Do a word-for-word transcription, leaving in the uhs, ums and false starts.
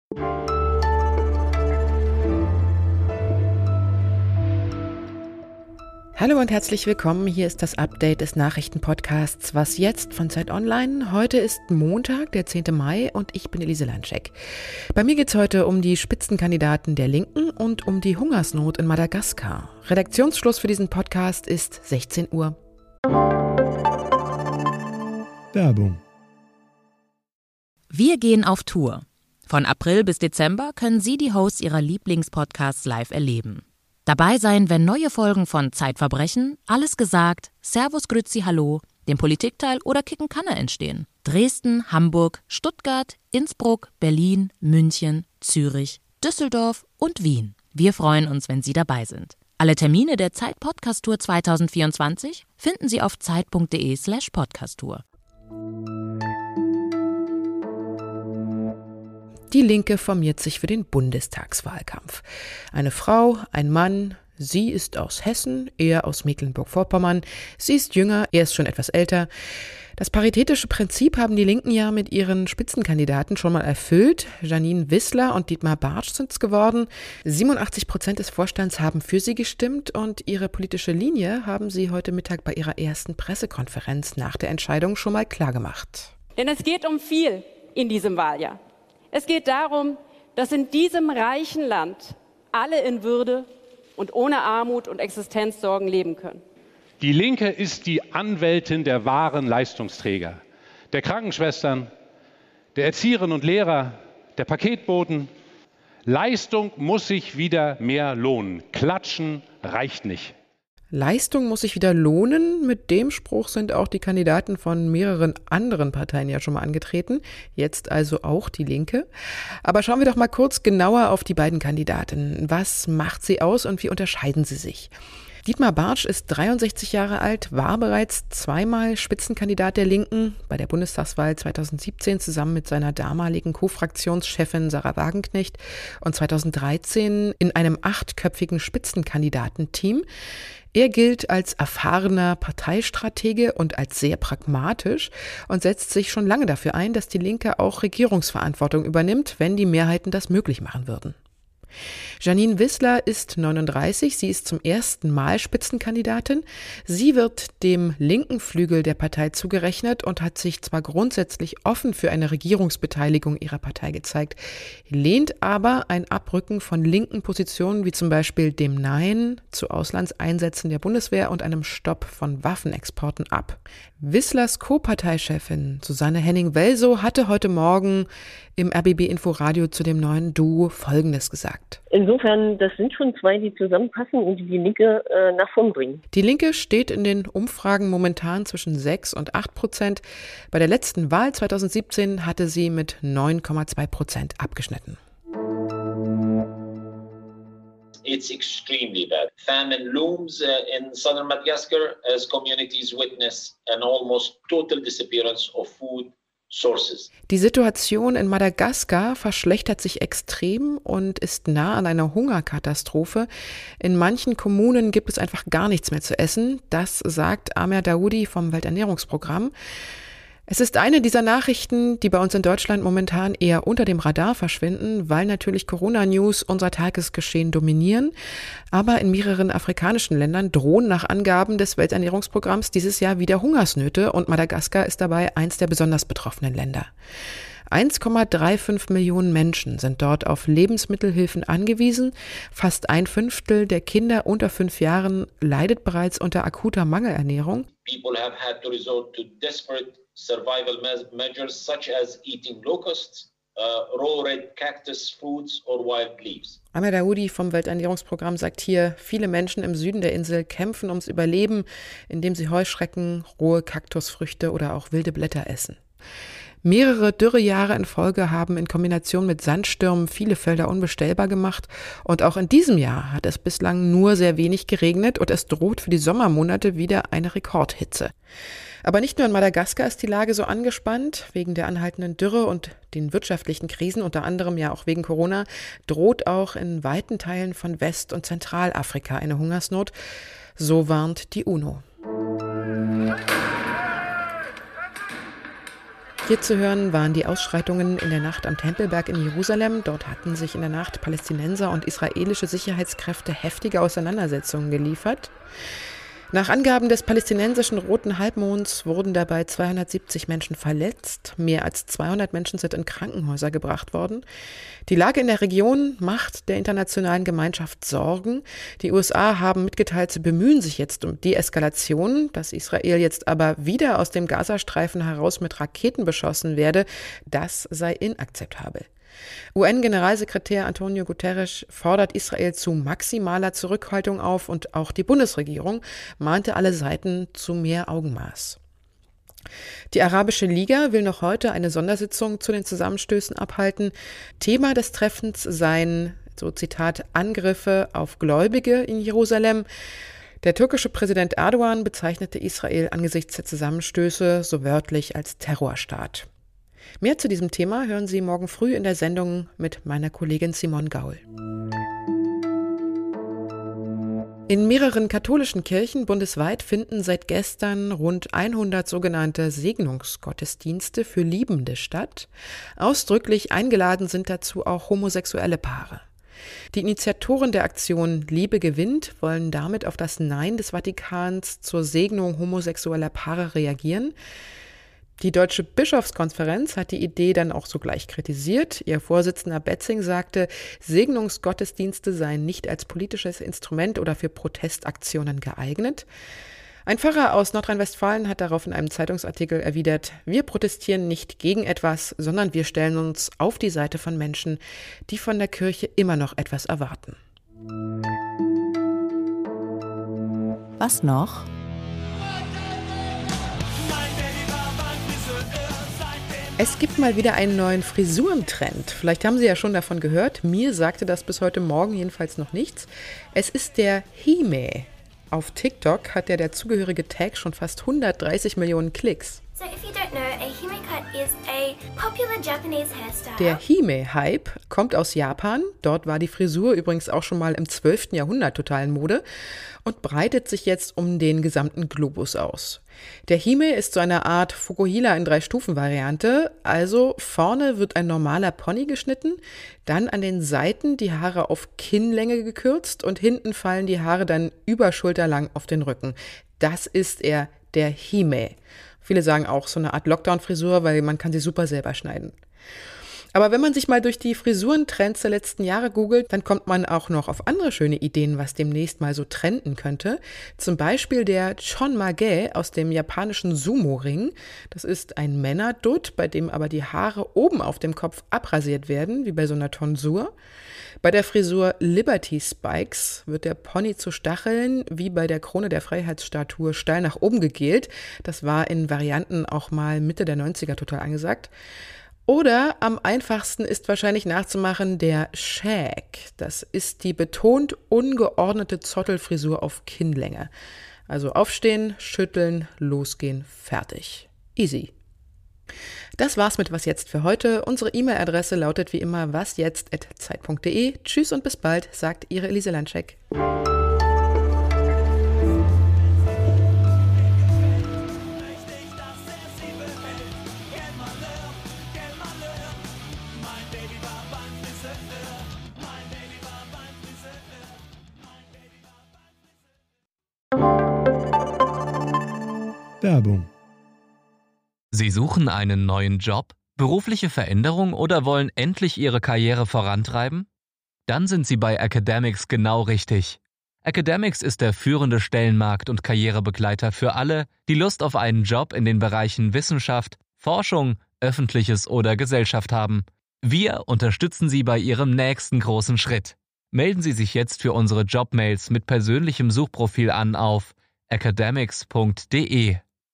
Hallo und herzlich willkommen, hier ist das Update des Nachrichtenpodcasts Was jetzt von Zeit Online. Heute ist Montag, der zehnten Mai und ich bin Elise Landscheck. Bei mir geht es heute um die Spitzenkandidaten der Linken und um die Hungersnot in Madagaskar. Redaktionsschluss für diesen Podcast ist sechzehn Uhr. Werbung. Wir gehen auf Tour. Von April bis Dezember können Sie die Hosts Ihrer Lieblingspodcasts live erleben. Dabei sein, wenn neue Folgen von Zeitverbrechen, Alles gesagt, Servus Grüezi Hallo, dem Politikteil oder Kicken Kanne entstehen. Dresden, Hamburg, Stuttgart, Innsbruck, Berlin, München, Zürich, Düsseldorf und Wien. Wir freuen uns, wenn Sie dabei sind. Alle Termine der Zeit Podcast Tour zwanzig vierundzwanzig finden Sie auf zeit.de slash podcasttour. Die Linke formiert sich für den Bundestagswahlkampf. Eine Frau, ein Mann, sie ist aus Hessen, er aus Mecklenburg-Vorpommern, sie ist jünger, er ist schon etwas älter. Das paritätische Prinzip haben die Linken ja mit ihren Spitzenkandidaten schon mal erfüllt. Jeanine Wissler und Dietmar Bartsch sind es geworden. siebenundachtzig Prozent des Vorstands haben für sie gestimmt und ihre politische Linie haben sie heute Mittag bei ihrer ersten Pressekonferenz nach der Entscheidung schon mal klargemacht. Denn es geht um viel in diesem Wahljahr. Es geht darum, dass in diesem reichen Land alle in Würde und ohne Armut und Existenzsorgen leben können. Die Linke ist die Anwältin der wahren Leistungsträger, der Krankenschwestern, der Erzieherinnen und Lehrer, der Paketboten. Leistung muss sich wieder mehr lohnen. Klatschen reicht nicht. Leistung muss sich wieder lohnen. Mit dem Spruch sind auch die Kandidaten von mehreren anderen Parteien ja schon mal angetreten. Jetzt also auch die Linke. Aber schauen wir doch mal kurz genauer auf die beiden Kandidaten. Was macht sie aus und wie unterscheiden sie sich? Dietmar Bartsch ist dreiundsechzig Jahre alt, war bereits zweimal Spitzenkandidat der Linken bei der Bundestagswahl zweitausendsiebzehn zusammen mit seiner damaligen Co-Fraktionschefin Sarah Wagenknecht und zweitausenddreizehn in einem achtköpfigen Spitzenkandidatenteam. Er gilt als erfahrener Parteistratege und als sehr pragmatisch und setzt sich schon lange dafür ein, dass die Linke auch Regierungsverantwortung übernimmt, wenn die Mehrheiten das möglich machen würden. Jeanine Wissler ist neununddreißig, sie ist zum ersten Mal Spitzenkandidatin. Sie wird dem linken Flügel der Partei zugerechnet und hat sich zwar grundsätzlich offen für eine Regierungsbeteiligung ihrer Partei gezeigt, lehnt aber ein Abrücken von linken Positionen wie zum Beispiel dem Nein zu Auslandseinsätzen der Bundeswehr und einem Stopp von Waffenexporten ab. Wisslers Co-Parteichefin Susanne Henning-Welsow hatte heute Morgen im R B B Inforadio zu dem neuen Duo Folgendes gesagt. Insofern, das sind schon zwei, die zusammenpassen und die die Linke äh, nach vorn bringen. Die Linke steht in den Umfragen momentan zwischen sechs und acht Prozent. Bei der letzten Wahl zweitausendsiebzehn hatte sie mit neun Komma zwei Prozent abgeschnitten. It's extremely bad. Famine looms uh, in southern Madagascar as communities witness an almost total disappearance of food sources. Die Situation in Madagaskar verschlechtert sich extrem und ist nah an einer Hungerkatastrophe. In manchen Kommunen gibt es einfach gar nichts mehr zu essen. Das sagt Amer Daoudi vom Welternährungsprogramm. Es ist eine dieser Nachrichten, die bei uns in Deutschland momentan eher unter dem Radar verschwinden, weil natürlich Corona-News unser Tagesgeschehen dominieren. Aber in mehreren afrikanischen Ländern drohen nach Angaben des Welternährungsprogramms dieses Jahr wieder Hungersnöte und Madagaskar ist dabei eins der besonders betroffenen Länder. eins Komma fünfunddreißig Millionen Menschen sind dort auf Lebensmittelhilfen angewiesen. Fast ein Fünftel der Kinder unter fünf Jahren leidet bereits unter akuter Mangelernährung. People have had to resort to desperate survival measures such as eating locusts, uh, raw red cactus fruits or wild leaves. Amer Daoudi vom Welternährungsprogramm sagt hier, viele Menschen im Süden der Insel kämpfen ums Überleben, indem sie Heuschrecken, rohe Kaktusfrüchte oder auch wilde Blätter essen. Mehrere Dürrejahre in Folge haben in Kombination mit Sandstürmen viele Felder unbestellbar gemacht und auch in diesem Jahr hat es bislang nur sehr wenig geregnet und es droht für die Sommermonate wieder eine Rekordhitze. Aber nicht nur in Madagaskar ist die Lage so angespannt. Wegen der anhaltenden Dürre und den wirtschaftlichen Krisen, unter anderem ja auch wegen Corona, droht auch in weiten Teilen von West- und Zentralafrika eine Hungersnot. So warnt die UNO. Hier zu hören waren die Ausschreitungen in der Nacht am Tempelberg in Jerusalem. Dort hatten sich in der Nacht Palästinenser und israelische Sicherheitskräfte heftige Auseinandersetzungen geliefert. Nach Angaben des palästinensischen Roten Halbmonds wurden dabei zweihundertsiebzig Menschen verletzt. Mehr als zweihundert Menschen sind in Krankenhäuser gebracht worden. Die Lage in der Region macht der internationalen Gemeinschaft Sorgen. Die U S A haben mitgeteilt, sie bemühen sich jetzt um Deeskalation. Dass Israel jetzt aber wieder aus dem Gazastreifen heraus mit Raketen beschossen werde, das sei inakzeptabel. U N-Generalsekretär Antonio Guterres fordert Israel zu maximaler Zurückhaltung auf und auch die Bundesregierung mahnte alle Seiten zu mehr Augenmaß. Die Arabische Liga will noch heute eine Sondersitzung zu den Zusammenstößen abhalten. Thema des Treffens seien, so Zitat, Angriffe auf Gläubige in Jerusalem. Der türkische Präsident Erdogan bezeichnete Israel angesichts der Zusammenstöße so wörtlich als Terrorstaat. Mehr zu diesem Thema hören Sie morgen früh in der Sendung mit meiner Kollegin Simone Gaul. In mehreren katholischen Kirchen bundesweit finden seit gestern rund hundert sogenannte Segnungsgottesdienste für Liebende statt. Ausdrücklich eingeladen sind dazu auch homosexuelle Paare. Die Initiatoren der Aktion Liebe gewinnt wollen damit auf das Nein des Vatikans zur Segnung homosexueller Paare reagieren. Die Deutsche Bischofskonferenz hat die Idee dann auch sogleich kritisiert. Ihr Vorsitzender Betzing sagte, Segnungsgottesdienste seien nicht als politisches Instrument oder für Protestaktionen geeignet. Ein Pfarrer aus Nordrhein-Westfalen hat darauf in einem Zeitungsartikel erwidert, wir protestieren nicht gegen etwas, sondern wir stellen uns auf die Seite von Menschen, die von der Kirche immer noch etwas erwarten. Was noch? Es gibt mal wieder einen neuen Frisurentrend. Vielleicht haben Sie ja schon davon gehört. Mir sagte das bis heute Morgen jedenfalls noch nichts. Es ist der Hime. Auf TikTok hat der dazugehörige Tag schon fast hundertdreißig Millionen Klicks. So if you don't know, a Hime cut is a popular Japanese hairstyle. Der Hime-Hype kommt aus Japan. Dort war die Frisur übrigens auch schon mal im zwölften Jahrhundert total in Mode und breitet sich jetzt um den gesamten Globus aus. Der Hime ist so eine Art Fukuhila in drei Stufen Variante. Also vorne wird ein normaler Pony geschnitten, dann an den Seiten die Haare auf Kinnlänge gekürzt und hinten fallen die Haare dann überschulterlang auf den Rücken. Das ist er, der Hime. Viele sagen auch so eine Art Lockdown-Frisur, weil man kann sie super selber schneiden. Aber wenn man sich mal durch die Frisurentrends der letzten Jahre googelt, dann kommt man auch noch auf andere schöne Ideen, was demnächst mal so trenden könnte. Zum Beispiel der Chonmage aus dem japanischen Sumo-Ring. Das ist ein Männerdutt, bei dem aber die Haare oben auf dem Kopf abrasiert werden, wie bei so einer Tonsur. Bei der Frisur Liberty Spikes wird der Pony zu Stacheln, wie bei der Krone der Freiheitsstatue, steil nach oben gegelt. Das war in Varianten auch mal Mitte der neunziger total angesagt. Oder am einfachsten ist wahrscheinlich nachzumachen der Shag. Das ist die betont ungeordnete Zottelfrisur auf Kinnlänge. Also aufstehen, schütteln, losgehen, fertig. Easy. Das war's mit Was Jetzt für heute. Unsere E-Mail-Adresse lautet wie immer wasjetzt at zeit punkt de. Tschüss und bis bald, sagt Ihre Elise Landscheck. Werbung. Sie suchen einen neuen Job, berufliche Veränderung oder wollen endlich Ihre Karriere vorantreiben? Dann sind Sie bei Academics genau richtig. Academics ist der führende Stellenmarkt- und Karrierebegleiter für alle, die Lust auf einen Job in den Bereichen Wissenschaft, Forschung, Öffentliches oder Gesellschaft haben. Wir unterstützen Sie bei Ihrem nächsten großen Schritt. Melden Sie sich jetzt für unsere Jobmails mit persönlichem Suchprofil an auf academics punkt de.